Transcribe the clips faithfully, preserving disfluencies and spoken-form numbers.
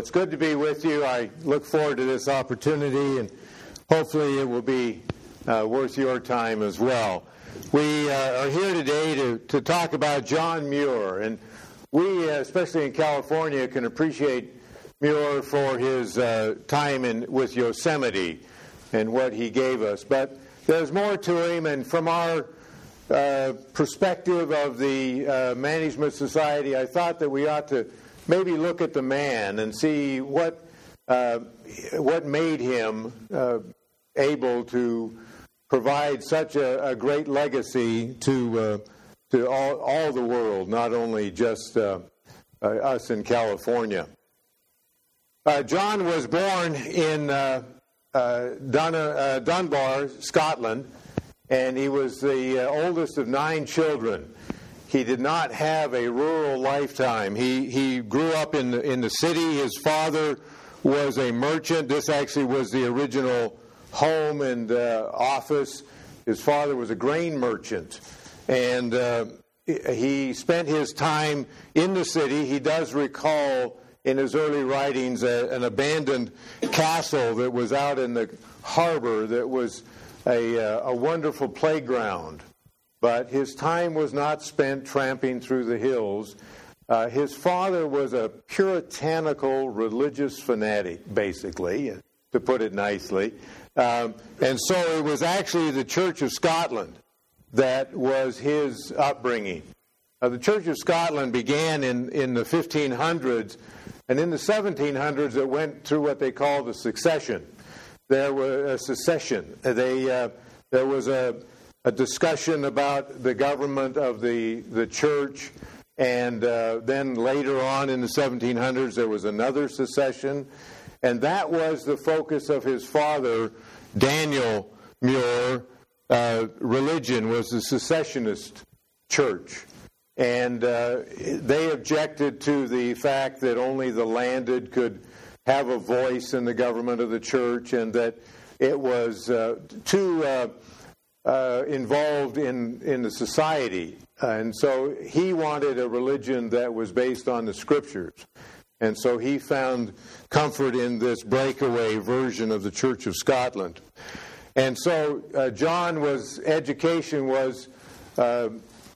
it's good to be with you. I look forward to this opportunity, and hopefully it will be uh, worth your time as well. We uh, are here today to, to talk about John Muir, and we, uh, especially in California, can appreciate Muir for his uh, time in, with Yosemite and what he gave us. But there's more to him, and from our uh, perspective of the uh, Management Society, I thought that we ought to maybe look at the man and see what uh, what made him uh, able to provide such a, a great legacy to uh, to all, all the world, not only just uh, uh, us in California. Uh, John was born in uh, uh, Dun- uh, Dunbar, Scotland, and he was the uh, oldest of nine children. He did not have a rural lifetime. He he grew up in the, in the city. His father was a merchant. This actually was the original home and uh, office. His father was a grain merchant, and uh, he spent his time in the city. He does recall in his early writings a, an abandoned castle that was out in the harbor that was a, uh, a wonderful playground. But his time was not spent tramping through the hills. Uh, his father was a puritanical religious fanatic, basically, to put it nicely. Um, and so it was actually the Church of Scotland that was his upbringing. Uh, the Church of Scotland began in, in the fifteen hundreds, and in the seventeen hundreds it went through what they called a succession. There was a secession. They, uh, there was a... a discussion about the government of the, the church, and uh, then later on in the seventeen hundreds there was another secession, and that was the focus of his father, Daniel Muir. Uh, religion was the secessionist church, and uh, they objected to the fact that only the landed could have a voice in the government of the church, and that it was uh, too... Uh, Uh, involved in, in the society. Uh, and so he wanted a religion that was based on the Scriptures. And so he found comfort in this breakaway version of the Church of Scotland. And so uh, John was, education was, uh,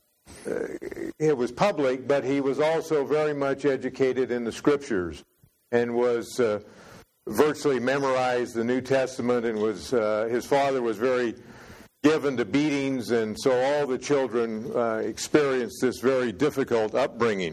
it was public, but he was also very much educated in the Scriptures and was uh, virtually memorized the New Testament, and was uh, his father was very given to beatings, and so all the children uh, experienced this very difficult upbringing.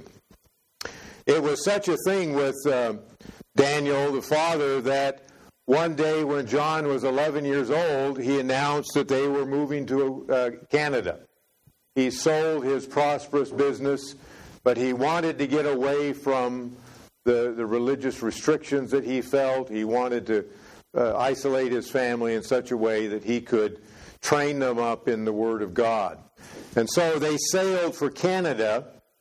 It was such a thing with uh, Daniel, the father, that one day when John was eleven years old, he announced that they were moving to uh, Canada. He sold his prosperous business, but he wanted to get away from the, the religious restrictions that he felt. He wanted to uh, isolate his family in such a way that he could train them up in the Word of God. And so they sailed for Canada,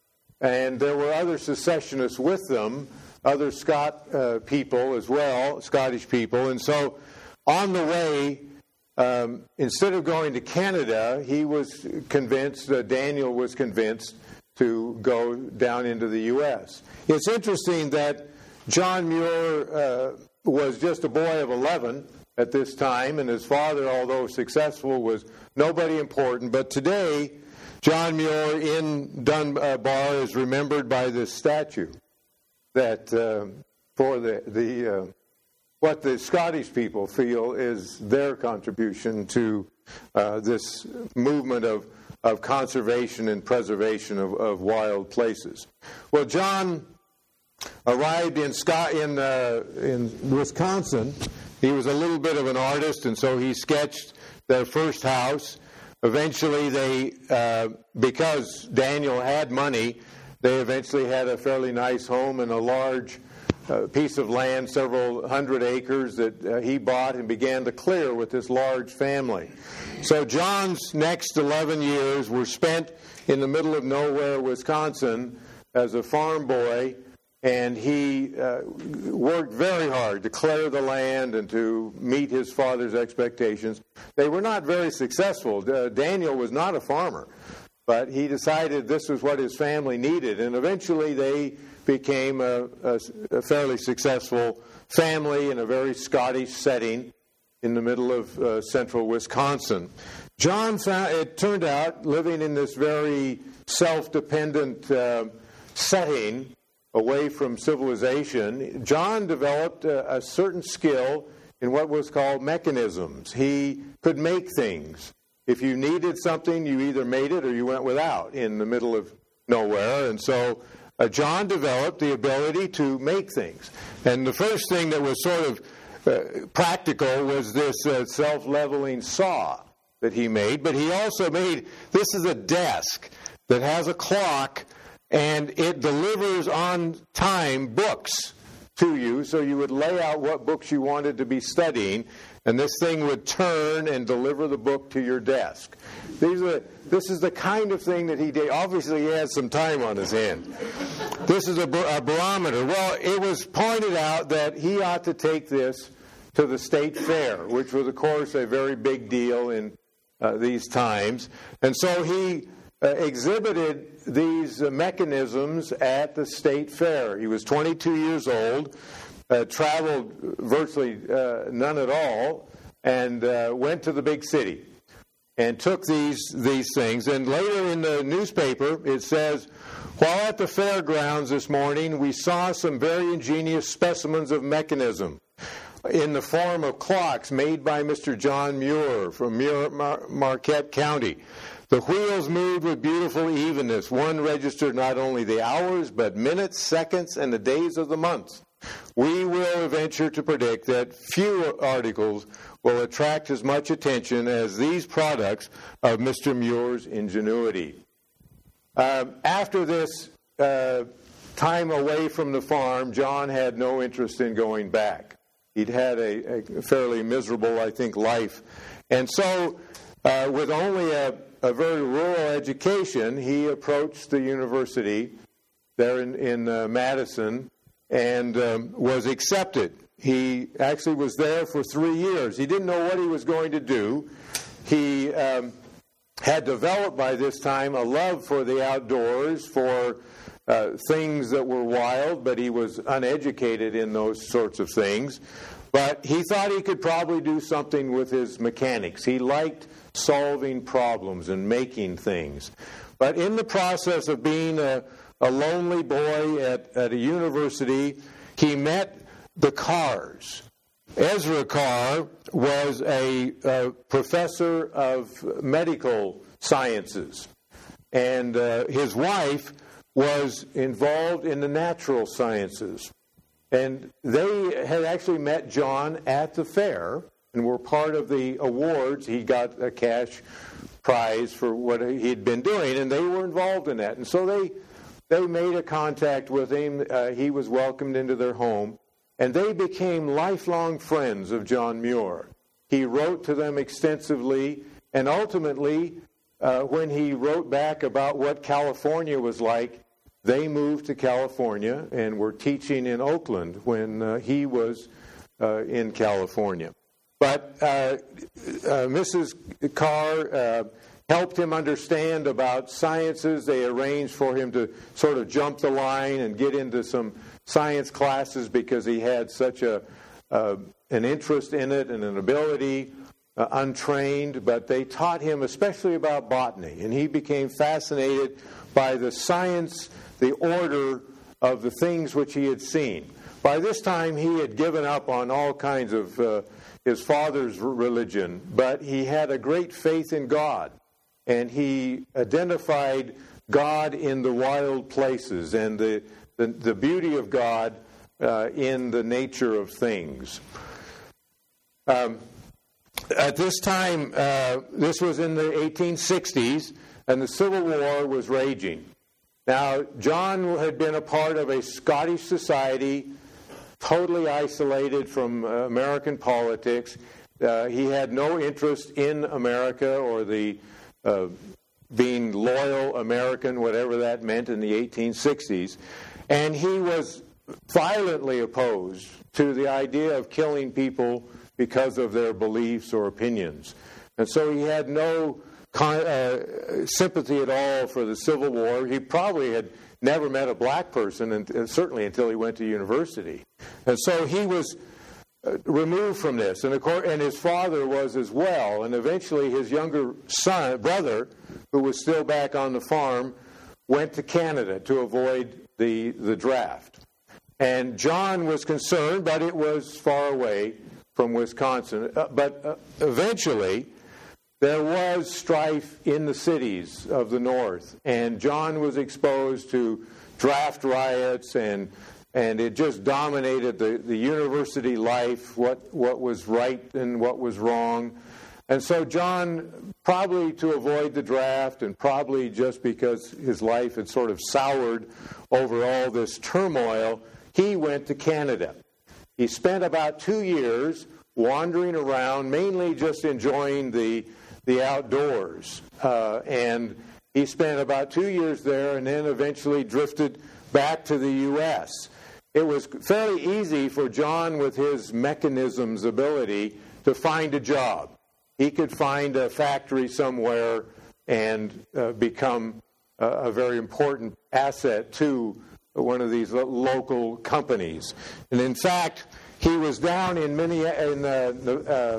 and there were other secessionists with them, other Scot uh, people as well, Scottish people. And so on the way, um, instead of going to Canada, he was convinced, uh, Daniel was convinced, to go down into the U S. It's interesting that John Muir uh, was just a boy of eleven at this time, and his father, although successful, was nobody important. But today, John Muir in Dunbar is remembered by this statue that uh, for the, the uh, what the Scottish people feel is their contribution to uh, this movement of, of conservation and preservation of, of wild places. Well, John arrived in Scot- in, uh, in Wisconsin. He was a little bit of an artist, and so he sketched their first house. Eventually, they, uh, because Daniel had money, they eventually had a fairly nice home and a large uh, piece of land, several hundred acres, that uh, he bought and began to clear with this large family. So John's next eleven years were spent in the middle of nowhere, Wisconsin, as a farm boy. And he uh, worked very hard to clear the land and to meet his father's expectations. They were not very successful. Uh, Daniel was not a farmer, but he decided this was what his family needed. And eventually they became a, a, a fairly successful family in a very Scottish setting in the middle of uh, central Wisconsin. John found, it turned out, living in this very self-dependent uh, setting away from civilization, John developed a, a certain skill in what was called mechanisms. He could make things. If you needed something, you either made it or you went without in the middle of nowhere. And so uh, John developed the ability to make things. And the first thing that was sort of uh, practical was this uh, self-leveling saw that he made. But he also made, this is a desk that has a clock, and it delivers on time books to you, so you would lay out what books you wanted to be studying, and this thing would turn and deliver the book to your desk. These are, this is the kind of thing that he did. Obviously, he had some time on his hand. This is a, a barometer. Well, it was pointed out that he ought to take this to the state fair, which was, of course, a very big deal in uh, these times. And so he uh, exhibited these uh, mechanisms at the state fair. He was twenty-two years old, uh, traveled virtually uh, none at all, and uh, went to the big city and took these these things. And later in the newspaper, it says, while at the fairgrounds this morning, we saw some very ingenious specimens of mechanism in the form of clocks made by Mister John Muir from Muir, Mar- Marquette County. The wheels moved with beautiful evenness. One registered not only the hours, but minutes, seconds, and the days of the months. We will venture to predict that few articles will attract as much attention as these products of Mister Muir's ingenuity. Uh, after this uh, time away from the farm, John had no interest in going back. He'd had a, a fairly miserable, I think, life. And so, uh, with only a, a very rural education, he approached the university there in, in uh, Madison and um, was accepted. He actually was there for three years. He didn't know what he was going to do. He um, had developed by this time a love for the outdoors, for uh, things that were wild, but he was uneducated in those sorts of things. But he thought he could probably do something with his mechanics. He liked solving problems and making things. But in the process of being a, a lonely boy at, at a university, he met the Carrs. Ezra Carr was a, a professor of medical sciences, and uh, his wife was involved in the natural sciences. And they had actually met John at the fair and were part of the awards. He got a cash prize for what he'd been doing, and they were involved in that. And so they they made a contact with him. Uh, he was welcomed into their home, and they became lifelong friends of John Muir. He wrote to them extensively, and ultimately, uh, when he wrote back about what California was like, they moved to California and were teaching in Oakland when uh, he was uh, in California. But uh, uh, Missus Carr uh, helped him understand about sciences. They arranged for him to sort of jump the line and get into some science classes because he had such a uh, an interest in it and an ability, uh, untrained. But they taught him especially about botany, and he became fascinated by the science, the order of the things which he had seen. By this time, he had given up on all kinds of uh, his father's religion, but he had a great faith in God, and he identified God in the wild places and the, the, the beauty of God uh, in the nature of things. Um, at this time, uh, this was in the eighteen sixties, and the Civil War was raging. Now, John had been a part of a Scottish society, totally isolated from uh, American politics. Uh, he had no interest in America or the uh, being loyal American, whatever that meant in the eighteen sixties. And he was violently opposed to the idea of killing people because of their beliefs or opinions. And so he had no Con, uh, sympathy at all for the Civil War. He probably had never met a black person, and certainly until he went to university. And so he was removed from this, and, of course, and his father was as well. And eventually his younger son, brother, who was still back on the farm, went to Canada to avoid the, the draft. And John was concerned, but it was far away from Wisconsin. Uh, but uh, eventually there was strife in the cities of the North, and John was exposed to draft riots, and and it just dominated the, the university life, what, what was right and what was wrong. And so John, probably to avoid the draft, and probably just because his life had sort of soured over all this turmoil, he went to Canada. He spent about two years wandering around, mainly just enjoying the the outdoors. Uh, and he spent about two years there, and then eventually drifted back to the U S It was fairly easy for John, with his mechanisms ability, to find a job. He could find a factory somewhere and uh, become a, a very important asset to one of these lo- local companies. And in fact, he was down in, Minneapolis, in uh, uh,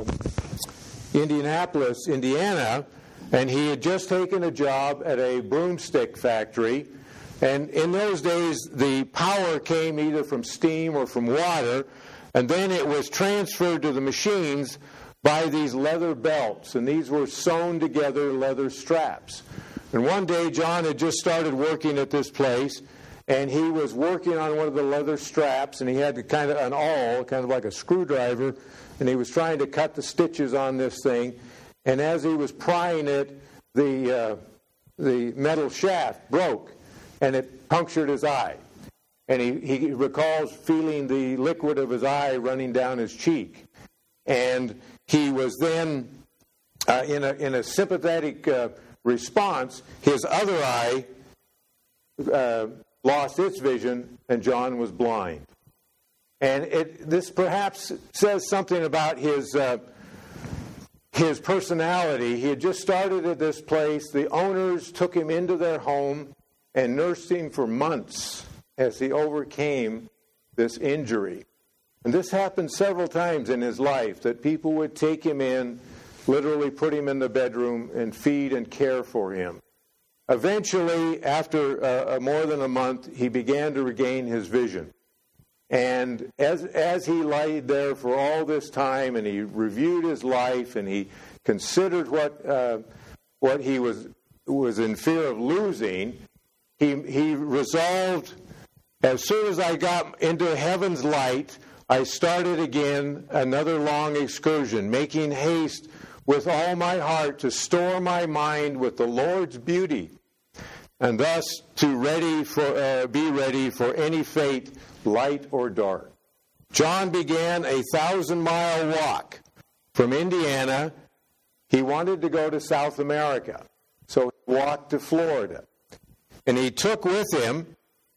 Indianapolis, Indiana, and he had just taken a job at a broomstick factory. And in those days, the power came either from steam or from water, and then it was transferred to the machines by these leather belts, and these were sewn together leather straps. And one day, John had just started working at this place, and he was working on one of the leather straps, and he had kind of an awl, kind of like a screwdriver, and he was trying to cut the stitches on this thing. And as he was prying it, the uh, the metal shaft broke, and it punctured his eye. And he, he recalls feeling the liquid of his eye running down his cheek. And he was then, uh, in a in a sympathetic uh, response, his other eye uh, lost its vision, and John was blind. And it, this perhaps says something about his uh, his personality. He had just started at this place. The owners took him into their home and nursed him for months as he overcame this injury. And this happened several times in his life, that people would take him in, literally put him in the bedroom, and feed and care for him. Eventually, after uh, more than a month, he began to regain his vision. And as as he laid there for all this time, and he reviewed his life, and he considered what uh, what he was was in fear of losing, he he resolved, as soon as I got into heaven's light, I started again another long excursion, making haste with all my heart to store my mind with the Lord's beauty, and thus to ready for uh, be ready for any fate, light or dark. John began a thousand-mile walk from Indiana. He wanted to go to South America, so he walked to Florida. And he took with him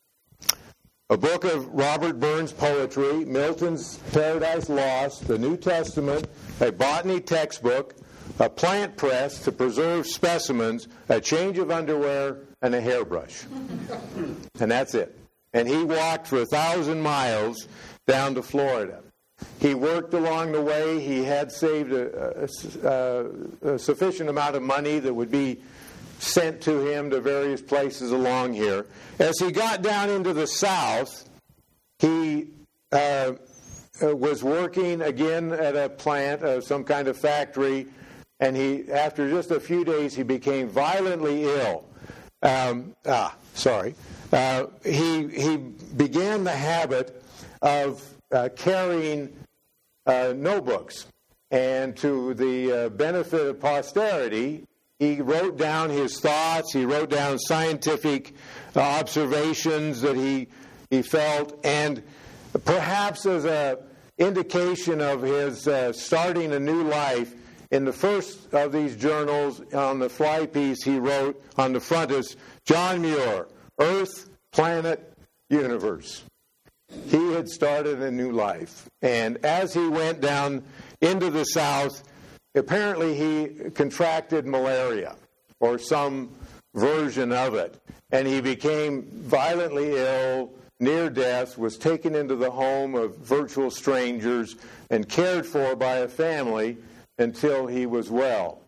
a book of Robert Burns' poetry, Milton's Paradise Lost, the New Testament, a botany textbook, a plant press to preserve specimens, a change of underwear, and a hairbrush. And that's it. And he walked for a thousand miles down to Florida. He worked along the way. He had saved a, a, a sufficient amount of money that would be sent to him to various places along here. As he got down into the south, he uh, was working again at a plant, uh, some kind of factory, and he, after just a few days, he became violently ill. Um, ah, sorry. Uh, he he began the habit of uh, carrying uh, notebooks, and to the uh, benefit of posterity, he wrote down his thoughts. He wrote down scientific uh, observations that he he felt, and perhaps as a indication of his uh, starting a new life, in the first of these journals, on the fly piece, he wrote on the front is John Muir, Earth, Planet, Universe. He had started a new life. And as he went down into the south, apparently he contracted malaria or some version of it. And he became violently ill, near death, was taken into the home of virtual strangers and cared for by a family until he was well.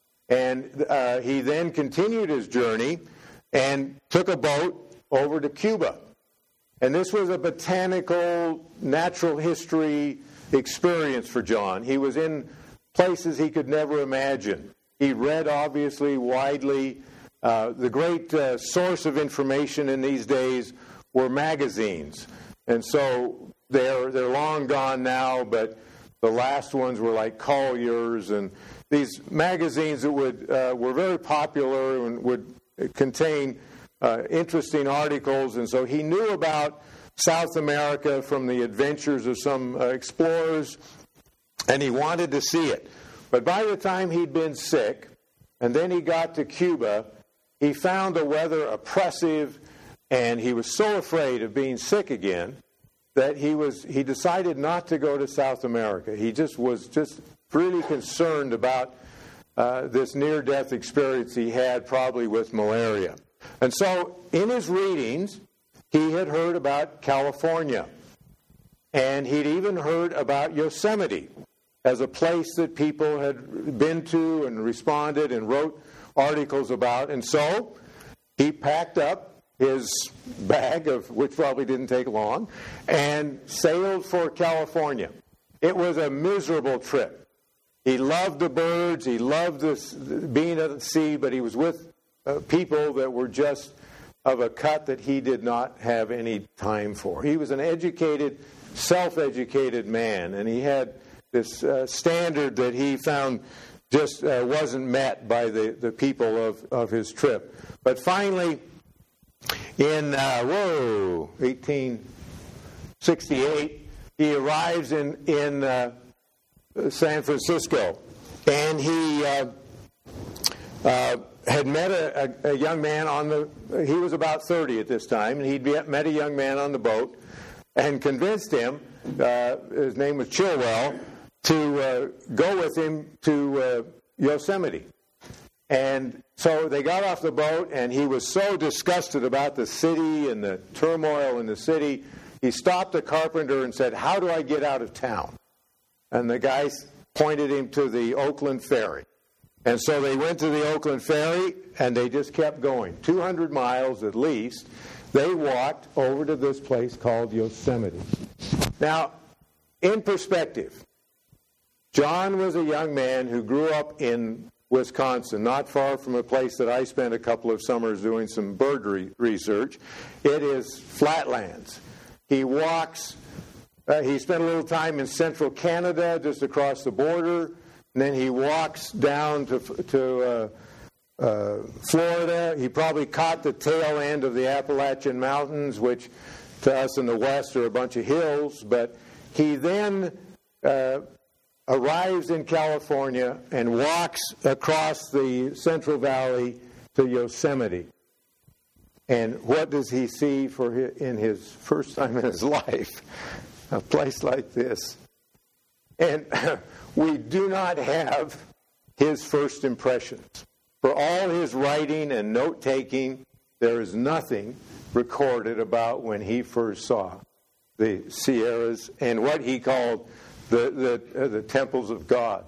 And uh, he then continued his journey and took a boat over to Cuba. And this was a botanical, natural history experience for John. He was in places he could never imagine. He read, obviously, widely. Uh, the great uh, source of information in these days were magazines. And so they're, they're long gone now, but the last ones were like Collier's, and these magazines that would uh, were very popular and would contain uh, interesting articles. And so he knew about South America from the adventures of some uh, explorers, and he wanted to see it. But by the time he'd been sick, and then he got to Cuba, he found the weather oppressive, and he was so afraid of being sick again that he was he decided not to go to South America. He just was just really concerned about uh, this near-death experience he had, probably with malaria. And so in his readings, he had heard about California, and he'd even heard about Yosemite as a place that people had been to and responded and wrote articles about. And so he packed up his bag, of which probably didn't take long, and sailed for California. It was a miserable trip. He loved the birds, he loved this, being at sea, but he was with uh, people that were just of a cut that he did not have any time for. He was an educated, self-educated man, and he had this uh, standard that he found just uh, wasn't met by the, the people of, of his trip. But finally, in, uh, whoa, eighteen sixty-eight, he arrives in, in uh, San Francisco, and he uh, uh, had met a, a, a young man on the, he was about thirty at this time, and he'd met a young man on the boat and convinced him, uh, his name was Chilwell, to uh, go with him to uh, Yosemite. And so they got off the boat, and he was so disgusted about the city and the turmoil in the city, he stopped a carpenter and said, "How do I get out of town?" And the guy pointed him to the Oakland Ferry. And so they went to the Oakland Ferry, and they just kept going. two hundred miles at least. They walked over to this place called Yosemite. Now, in perspective, John was a young man who grew up in Wisconsin, not far from a place that I spent a couple of summers doing some bird re- research. It is flatlands. He walks, uh, he spent a little time in central Canada, just across the border, and then he walks down to, to uh, uh, Florida. He probably caught the tail end of the Appalachian Mountains, which to us in the West are a bunch of hills, but he then uh, arrives in California and walks across the Central Valley to Yosemite. And what does he see for his, in his first time in his life? A place like this. And we do not have his first impressions. For all his writing and note-taking, there is nothing recorded about when he first saw the Sierras and what he called the the, uh, the temples of God,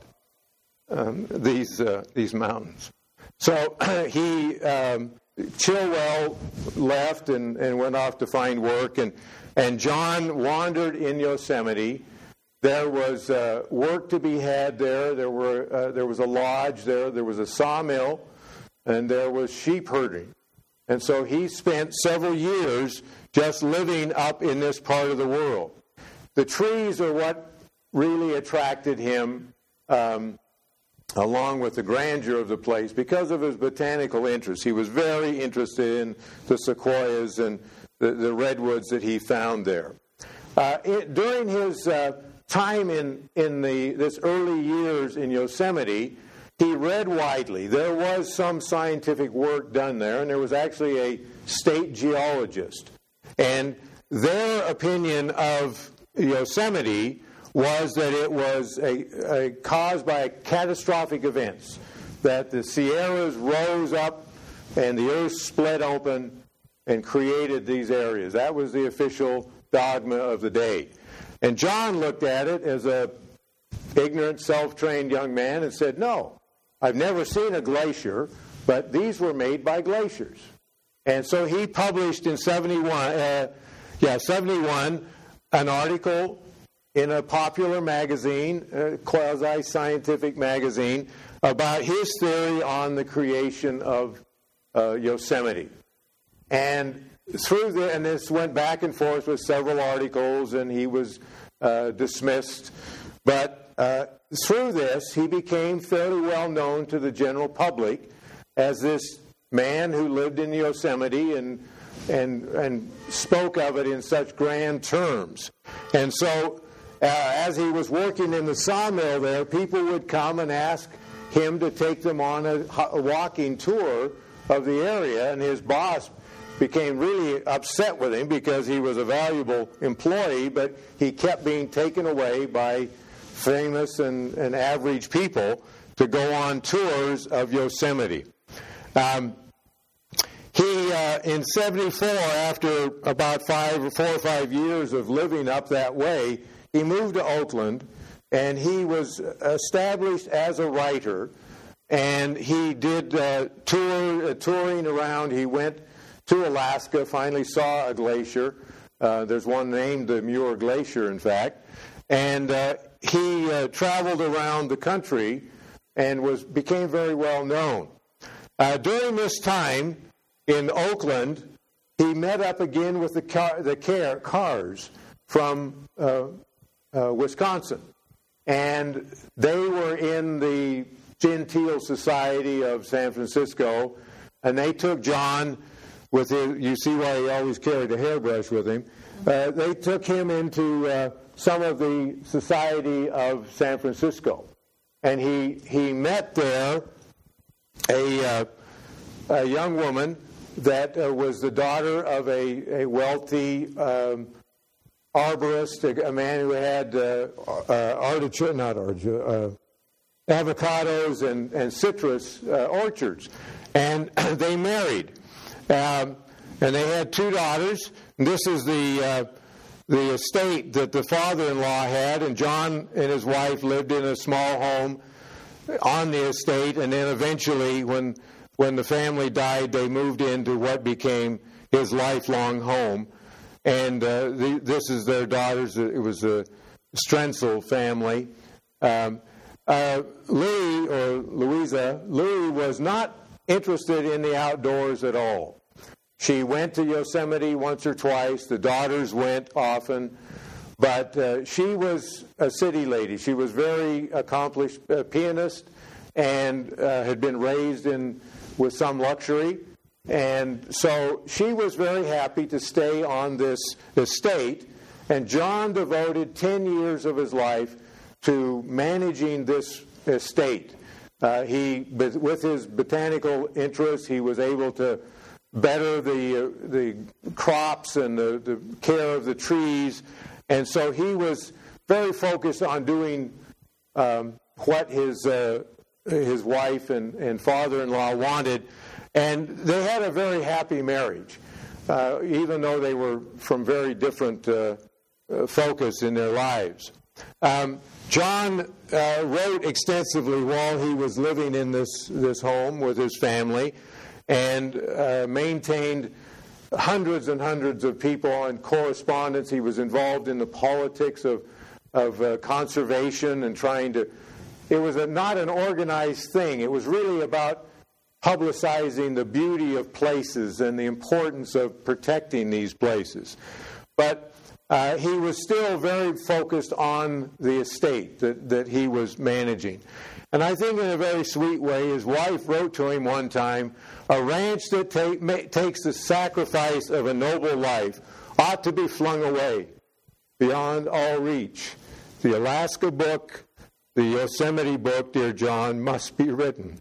um, these uh, these mountains. So he um, Chilwell left and, and went off to find work, and and John wandered in Yosemite. There was uh, work to be had there. There were uh, there was a lodge there. There was a sawmill, and there was sheep herding. And so he spent several years just living up in this part of the world. The trees are what really attracted him, um, along with the grandeur of the place, because of his botanical interests. He was very interested in the sequoias and the, the redwoods that he found there. Uh, it, during his uh, time in, in the this early years in Yosemite, he read widely. There was some scientific work done there, and there was actually a state geologist. And their opinion of Yosemite was that it was a, a caused by catastrophic events, that the Sierras rose up and the earth split open and created these areas. That was the official dogma of the day. And John looked at it as a ignorant, self-trained young man and said, no, I've never seen a glacier, but these were made by glaciers. And so he published in seventy-one, uh, yeah, seventy-one, an article in a popular magazine, a quasi-scientific magazine, about his theory on the creation of uh, Yosemite. And through the, and this went back and forth with several articles, and he was uh, dismissed. But uh, through this, he became fairly well known to the general public as this man who lived in Yosemite and and and spoke of it in such grand terms. And so, uh, as he was working in the sawmill there, people would come and ask him to take them on a, a walking tour of the area, and his boss became really upset with him because he was a valuable employee, but he kept being taken away by famous and, and average people to go on tours of Yosemite. Um, he, uh, in seventy-four, after about five, four or five years of living up that way, he moved to Oakland, and he was established as a writer, and he did uh, tour, uh, touring around. He went to Alaska, finally saw a glacier. Uh, there's one named the Muir Glacier, in fact. And uh, he uh, traveled around the country and was became very well known. Uh, during this time in Oakland, he met up again with the car, the car, cars from uh, uh, Wisconsin. And they were in the Gentile Society of San Francisco, and they took John with his, you see why he always carried a hairbrush with him. Uh, they took him into uh, some of the Society of San Francisco. And he, he met there a, uh, a young woman that uh, was the daughter of a, a wealthy um, arborist, a, a man who had uh, uh, artichoke, not artichoke, uh, avocados and, and citrus uh, orchards. And they married. Um, and they had two daughters. And this is the uh, the estate that the father-in-law had, and John and his wife lived in a small home on the estate, and then eventually when when the family died, they moved into what became his lifelong home. And uh, the, this is their daughters. It was a Strenzel family. Um, uh, Louis, or Louisa, Louis was not interested in the outdoors at all. She went to Yosemite once or twice. The daughters went often. But uh, she was a city lady. She was very accomplished uh, pianist and uh, had been raised in with some luxury. And so she was very happy to stay on this estate. And John devoted ten years of his life to managing this estate. Uh, he, with his botanical interests, he was able to better the uh, the crops and the, the care of the trees, and so he was very focused on doing um, what his uh, his wife and, and father-in-law wanted, and they had a very happy marriage, uh, even though they were from very different uh, uh, focus in their lives. Um, John uh, wrote extensively while he was living in this this home with his family, and uh, maintained hundreds and hundreds of people and correspondence. He was involved in the politics of of uh, conservation and trying to. It was a, not an organized thing. It was really about publicizing the beauty of places and the importance of protecting these places. But uh, he was still very focused on the estate that, that he was managing. And I think in a very sweet way, his wife wrote to him one time, "A ranch that take, ma- takes the sacrifice of a noble life ought to be flung away beyond all reach. The Alaska book, the Yosemite book, dear John, must be written.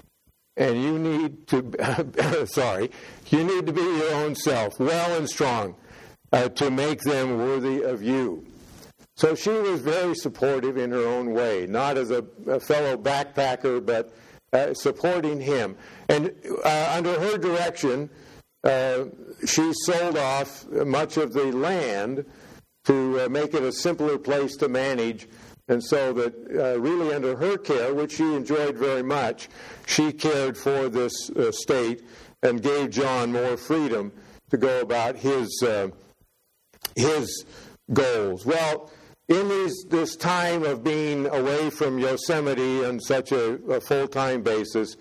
And you need to, sorry, you need to be your own self, well and strong, uh, to make them worthy of you." So she was very supportive in her own way, not as a, a fellow backpacker, but uh, supporting him. And uh, under her direction, uh, she sold off much of the land to uh, make it a simpler place to manage. And so that uh, really under her care, which she enjoyed very much, she cared for this uh, state and gave John more freedom to go about his uh, his goals. Well, in these, this time of being away from Yosemite on such a, a full-time basis,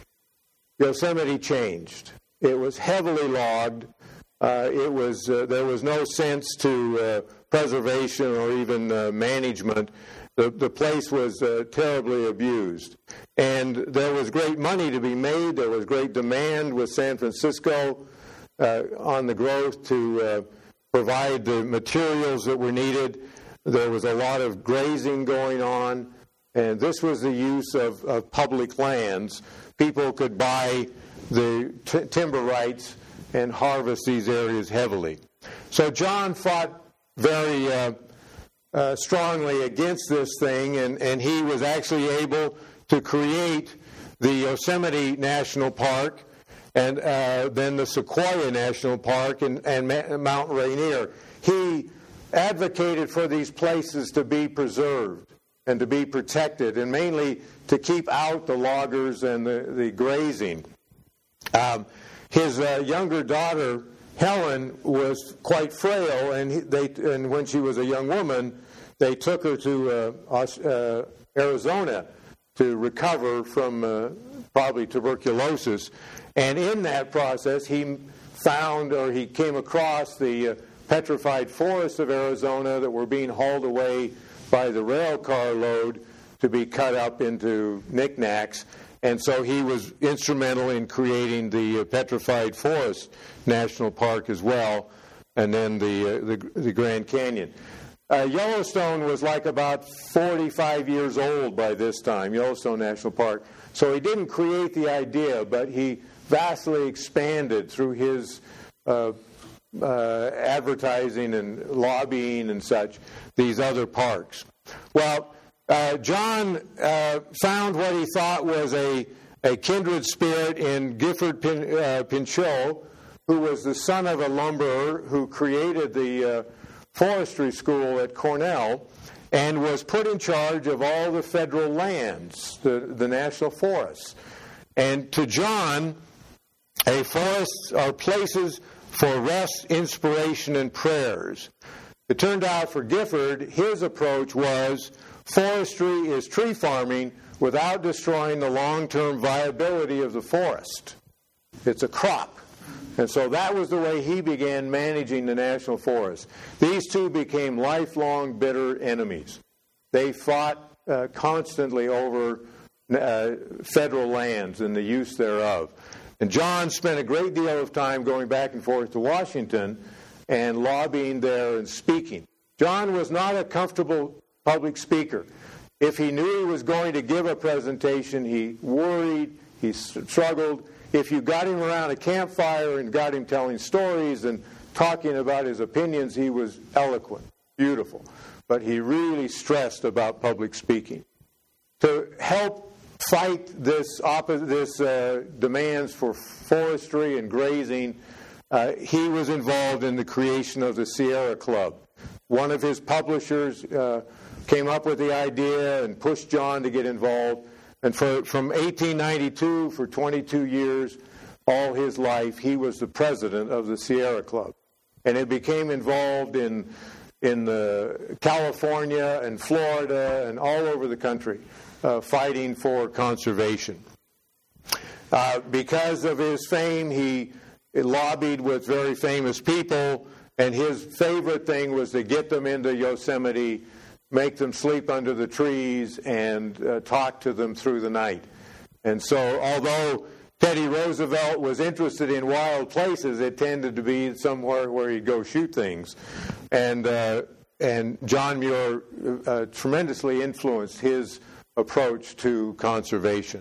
Yosemite changed. It was heavily logged. Uh, it was uh, there was no sense to uh, preservation or even uh, management. The, the place was uh, terribly abused. And there was great money to be made. There was great demand with San Francisco uh, on the growth to uh, provide the materials that were needed. There was a lot of grazing going on. And this was the use of, of public lands. People could buy the t- timber rights and harvest these areas heavily. So John fought very uh, uh, strongly against this thing, and, and he was actually able to create the Yosemite National Park and uh, then the Sequoia National Park and, and Ma- Mount Rainier. He advocated for these places to be preserved and to be protected, and mainly to keep out the loggers and the, the grazing. Um, his uh, younger daughter, Helen, was quite frail, and he, they and when she was a young woman, they took her to uh, uh, Arizona to recover from uh, probably tuberculosis. And in that process, he found, or he came across the uh, petrified forests of Arizona that were being hauled away by the rail car load to be cut up into knickknacks. And so he was instrumental in creating the uh, Petrified Forest National Park as well, and then the, uh, the, the Grand Canyon. Uh, Yellowstone was like about forty-five years old by this time, Yellowstone National Park. So he didn't create the idea, but he vastly expanded through his uh, uh, advertising and lobbying and such, these other parks. Well, uh, John uh, found what he thought was a, a kindred spirit in Gifford Pin, uh, Pinchot, who was the son of a lumberer who created the uh, forestry school at Cornell and was put in charge of all the federal lands, the, the national forests. And to John, a forests are places for rest, inspiration, and prayers. It turned out for Gifford, his approach was forestry is tree farming without destroying the long-term viability of the forest. It's a crop. And so that was the way he began managing the national forest. These two became lifelong bitter enemies. They fought uh, constantly over uh, federal lands and the use thereof. And John spent a great deal of time going back and forth to Washington and lobbying there and speaking. John was not a comfortable public speaker. If he knew he was going to give a presentation, he worried, he struggled. If you got him around a campfire and got him telling stories and talking about his opinions, he was eloquent, beautiful. But he really stressed about public speaking. To help fight this, oppo- this uh, demands for forestry and grazing, uh, he was involved in the creation of the Sierra Club. One of his publishers uh, came up with the idea and pushed John to get involved. And for, from eighteen ninety-two, for twenty-two years, all his life, he was the president of the Sierra Club. And it became involved in, in the California and Florida and all over the country, uh, fighting for conservation. Uh, because of his fame, he lobbied with very famous people, and his favorite thing was to get them into Yosemite, make them sleep under the trees, and uh, talk to them through the night. And so, although Teddy Roosevelt was interested in wild places, it tended to be somewhere where he'd go shoot things. And uh, and John Muir uh, tremendously influenced his approach to conservation.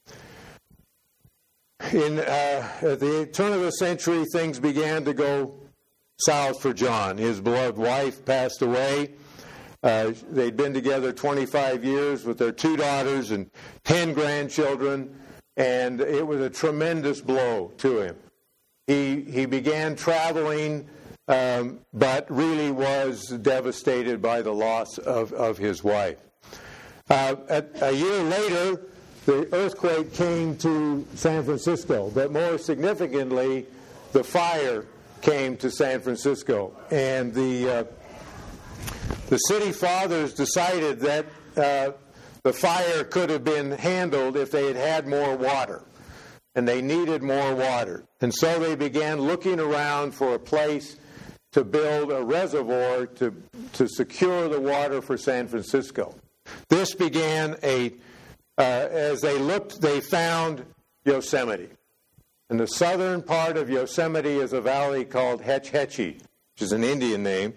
In uh, at the turn of the century, things began to go south for John. His beloved wife passed away, Uh, they'd been together twenty-five years with their two daughters and ten grandchildren, and it was a tremendous blow to him. He he began traveling, um, but really was devastated by the loss of, of his wife. Uh, at, a year later, the earthquake came to San Francisco, but more significantly, the fire came to San Francisco. And the uh, the city fathers decided that uh, the fire could have been handled if they had had more water. And they needed more water. And so they began looking around for a place to build a reservoir to, to secure the water for San Francisco. This began a, uh, as they looked, they found Yosemite. And the southern part of Yosemite is a valley called Hetch Hetchy, which is an Indian name.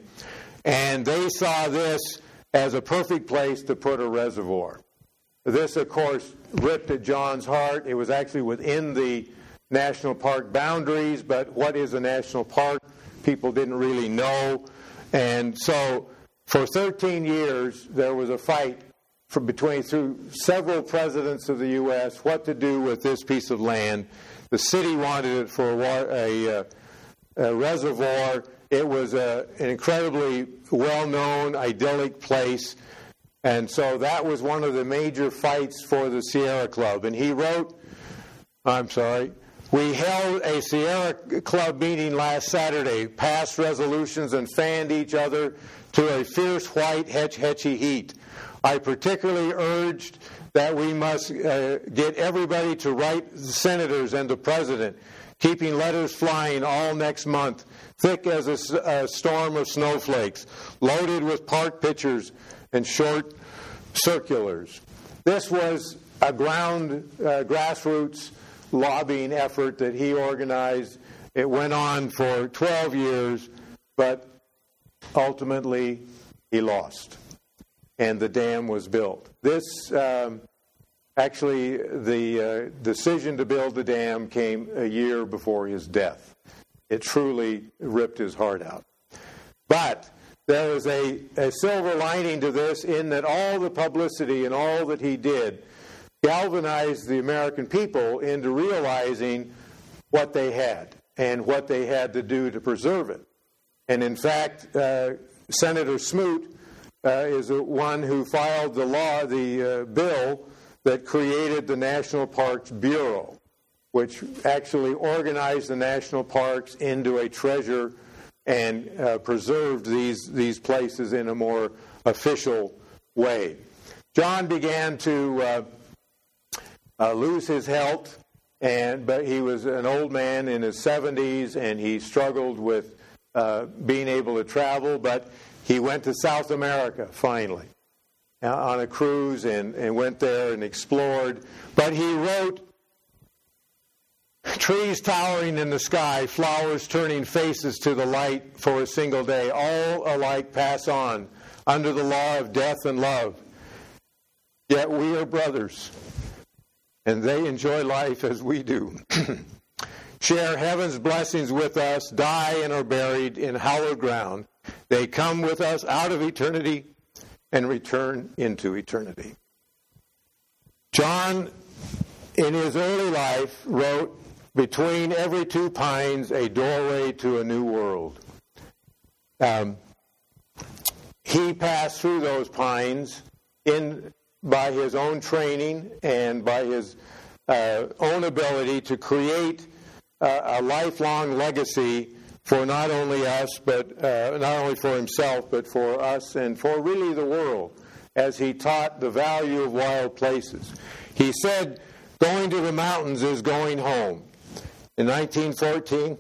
And they saw this as a perfect place to put a reservoir. This, of course, ripped at John's heart. It was actually within the national park boundaries, but what is a national park? People didn't really know. And so for thirteen years, there was a fight for between through several presidents of the U S what to do with this piece of land. The city wanted it for a, a, a reservoir. It was a, an incredibly well-known, idyllic place. And so that was one of the major fights for the Sierra Club. And he wrote, I'm sorry, we held a Sierra Club meeting last Saturday, passed resolutions and fanned each other to a fierce white Hetch Hetchy heat. I particularly urged that we must uh, get everybody to write the senators and the president, keeping letters flying all next month, thick as a, a storm of snowflakes, loaded with park pictures and short circulars. This was a ground, uh, grassroots lobbying effort that he organized. It went on for twelve years, but ultimately he lost, and the dam was built. This, um, actually, the uh, decision to build the dam came a year before his death. It truly ripped his heart out. But there is a, a silver lining to this in that all the publicity and all that he did galvanized the American people into realizing what they had and what they had to do to preserve it. And in fact, uh, Senator Smoot uh, is the one who filed the law, the uh, bill that created the National Parks Bureau, which actually organized the national parks into a treasure and uh, preserved these, these places in a more official way. John began to uh, uh, lose his health, and but he was an old man in his seventies, and he struggled with uh, being able to travel, but he went to South America finally uh, on a cruise and, and went there and explored. But he wrote, trees towering in the sky, flowers turning faces to the light for a single day, all alike pass on under the law of death and love. Yet we are brothers, and they enjoy life as we do. Share heaven's blessings with us, die and are buried in hallowed ground. They come with us out of eternity and return into eternity. John, in his early life, wrote, between every two pines, a doorway to a new world. Um, he passed through those pines in by his own training and by his uh, own ability to create uh, a lifelong legacy for not only us, but uh, not only for himself, but for us and for really the world, as he taught the value of wild places. He said, going to the mountains is going home. In nineteen fourteen,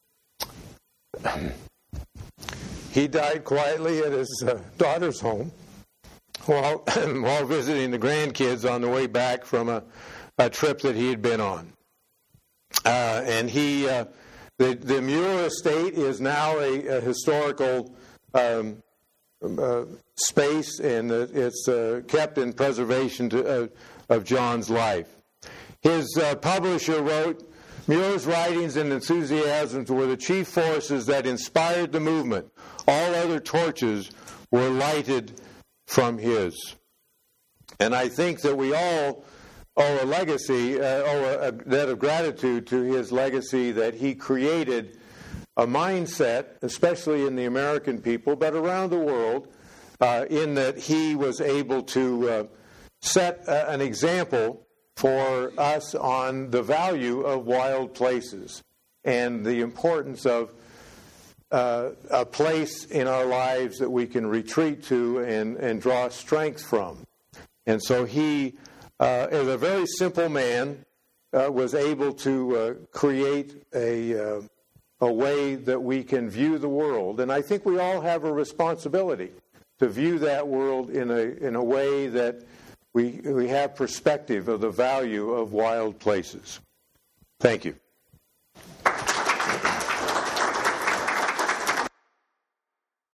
he died quietly at his uh, daughter's home while, while visiting the grandkids on the way back from a, a trip that he had been on. Uh, and he, uh, the, the Muir estate is now a, a historical um, uh, space, and it's uh, kept in preservation to, uh, of John's life. His uh, publisher wrote, Muir's writings and enthusiasms were the chief forces that inspired the movement. All other torches were lighted from his. And I think that we all owe a legacy, uh, owe a, a debt of gratitude to his legacy, that he created a mindset, especially in the American people, but around the world, uh, in that he was able to uh, set uh, an example for us on the value of wild places and the importance of uh, a place in our lives that we can retreat to and, and draw strength from. And so he, uh, as a very simple man, uh, was able to uh, create a, uh, a way that we can view the world. And I think we all have a responsibility to view that world in a in a way that we we have perspective of the value of wild places. Thank you.